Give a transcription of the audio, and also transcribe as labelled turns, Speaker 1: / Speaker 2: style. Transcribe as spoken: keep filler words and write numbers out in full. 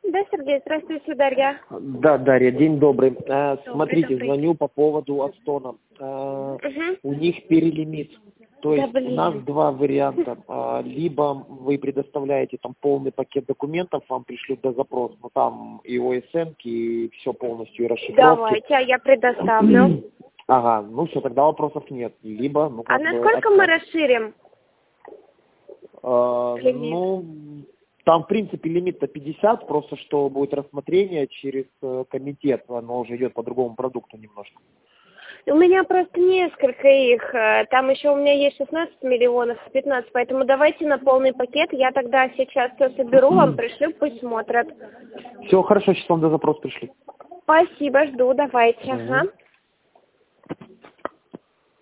Speaker 1: Да, Сергей, здравствуйте, Дарья.
Speaker 2: Да, Дарья, день добрый. Э,
Speaker 1: Добрый,
Speaker 2: Смотрите,
Speaker 1: добрый.
Speaker 2: звоню по поводу Астона. Э,
Speaker 1: Угу.
Speaker 2: У них перелимит. То
Speaker 1: Да,
Speaker 2: есть у нас
Speaker 1: блин.
Speaker 2: два варианта. Э, Либо вы предоставляете там полный пакет документов, вам пришлют до запрос, но там и о эс эм, и все полностью, и расшифровки.
Speaker 1: Давайте, а я предоставлю.
Speaker 2: Ага, ну все, тогда вопросов нет. Либо, ну
Speaker 1: А
Speaker 2: как бы...
Speaker 1: насколько мы
Speaker 2: отказ.
Speaker 1: расширим
Speaker 2: Э,
Speaker 1: лимит?
Speaker 2: Ну, там, в принципе, лимит-то пятьдесят, просто что будет рассмотрение через э, комитет, оно уже идет по другому продукту немножко.
Speaker 1: У меня просто несколько их. э, Там еще у меня есть шестнадцать миллионов, пятнадцать, поэтому давайте на полный пакет. Я тогда сейчас все соберу, вам пришлю, пусть смотрят.
Speaker 2: Все, хорошо, сейчас вам до запрос пришли.
Speaker 1: Спасибо, жду, давайте.
Speaker 2: Мгм.
Speaker 1: Ага.